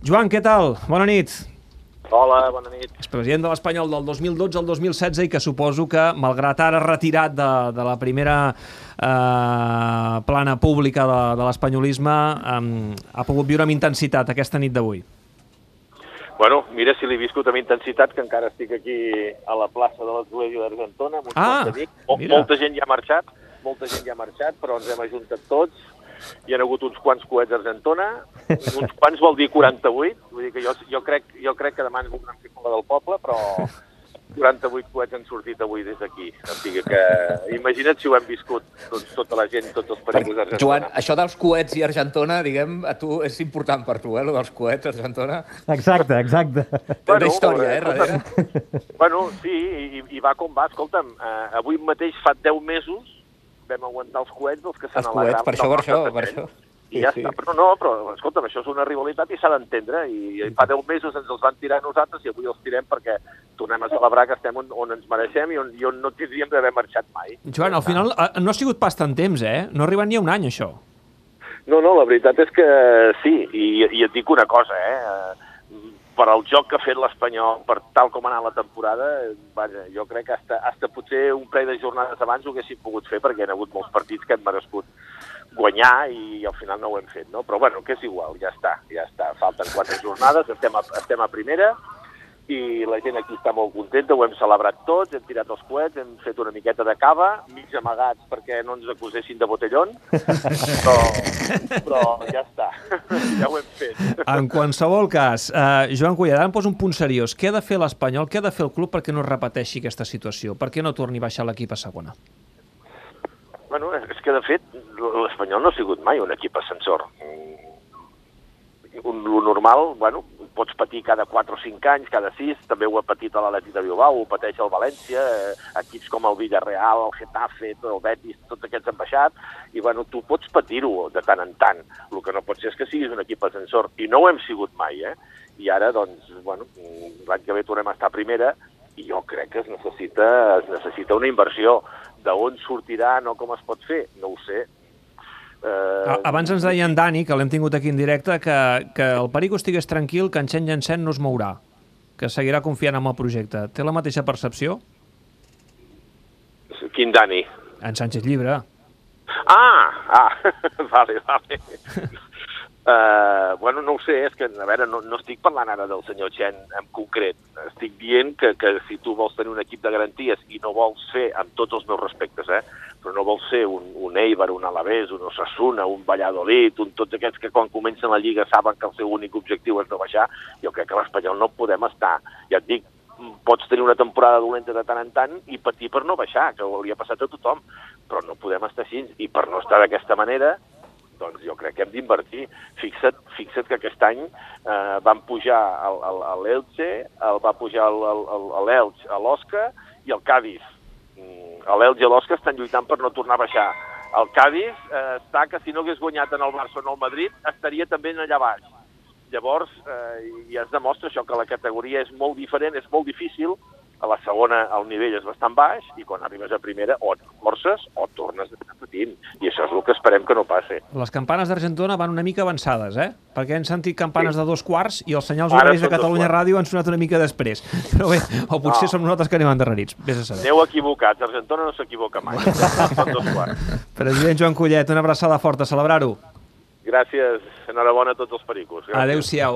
Joan, què tal? Bona nit. Hola, bona nit. És president de l'Espanyol del 2012 al 2016 i que suposo que, malgrat ara retirat de la primera plana pública de l'espanyolisme, ha pogut viure amb intensitat aquesta nit d'avui. Bueno, mira si l'he viscut amb intensitat, que encara estic aquí a la plaça de l'Església d'Argentona, amb uns quants amics. Molta gent ja ha marxat, però ens hem ajuntat tots. Hi ha hagut uns quants coets a Argentona, uns quants vol dir 48, vull dir que jo crec que demà ens voldran fer fora del poble, però 48 coets han sortit avui des d'aquí. O sigui que imagina't si ho hem viscut tota la gent, tots els pericles d'Argentona. Joan, això dels coets i Argentona, diguem, a tu és important per tu, lo dels coets a Argentona? Exacte. Té una història, darrere. Bueno, sí, i va com va. Escolta'm, avui mateix fa 10 mesos vam aguantar els coets dels que s'han alegrat. Per això. I ja està. Però escolta'm, això és una rivalitat i s'ha d'entendre. I fa 10 mesos ens els van tirar a nosaltres i avui els tirem perquè tornem a celebrar que estem on ens mereixem i on no tindríem d'haver marxat mai. Joan, al final no ha sigut pas tant temps, No ha arribat ni a un any, això. No, la veritat és que sí. I et dic una cosa, per al joc que ha fet l'Espanyol, per tal com ha anat la temporada, vaja, jo crec que hasta potser un parell de jornades abans ho haguéssim pogut fer perquè hi ha hagut molts partits que hem merescut guanyar i al final no ho hem fet, no? Però bueno, que és igual, ja està. Falten 4 jornades, estem a primera i la gent aquí està molt contenta, ho hem celebrat tots, hem tirat els coets, hem fet una miqueta de cava, mig amagats perquè no ens acusessin de botellón, però ja està, ja ho hem fet. En qualsevol cas, Joan Collet, ara em poso un punt seriós. Què ha de fer l'Espanyol, què ha de fer el club perquè no es repeteixi aquesta situació? Per què no torni a baixar l'equip a segona? Bueno, és que de fet l'Espanyol no ha sigut mai un equip ascensor. Lo normal, bueno, pots patir cada 4 o 5 anys, cada 6, també ho ha patit a l'Atlètic de Bilbao, ho pateix el València, equips com el Villarreal, el Getafe, el Betis, tots aquests han baixat, i bueno, tu pots patir-ho de tant en tant. El que no pot ser és que siguis un equip ascensor, i no ho hem sigut mai, I ara, doncs, bueno, l'any que ve tornem a estar a primera, i jo crec que es necessita una inversió. D'on sortirà, no com es pot fer, no ho sé. Abans ens deia en Dani, que l'hem tingut aquí en directe, que el Perico estigués tranquil, que en Chen Llancen no es mourà, que seguirà confiant en el projecte. Té la mateixa percepció? Quin Dani? En Sánchez Llibre. Vale. Bueno, no ho sé, és que, a veure, no estic parlant ara del senyor Chen en concret. Estic dient que si tu vols tenir un equip de garanties i no vols fer, amb tots els meus respectes, però no vols ser un Eibar, un Alavés, un Osasuna, un Valladolid, tots aquests que quan comencen la Lliga saben que el seu únic objectiu és no baixar, jo crec que l'Espanyol no podem estar. Ja et dic, pots tenir una temporada dolenta de tant en tant i patir per no baixar, que ho hauria passat a tothom, però no podem estar així. I per no estar d'aquesta manera, doncs jo crec que hem d'invertir. Fixa't que aquest any van pujar l'Elche, va pujar l'Elx, l'Osca i el Cádiz. L'Elx i l'Osca estan lluitant per no tornar a baixar. El Cádiz està que si no hagués guanyat en el Barça o en el Madrid estaria també allà baix. Llavors, ja es demostra això, que la categoria és molt diferent, és molt difícil. A la segona el nivell és bastant baix i quan arribes a primera o et forces o tornes a estar patint. I això és el que esperem que no passi. Les campanes d'Argentona van una mica avançades, Perquè hem sentit campanes de 2/4 i els senyals horaris de Catalunya Ràdio han sonat una mica després. Però bé, o potser som nosaltres que anem endarrerits. Vés a saber. Aneu equivocats, Argentona no s'equivoca mai. Són 2/4. President Joan Collet, una abraçada forta, celebrar-ho. Gràcies, enhorabona a tots els pericos. Adéu-siau.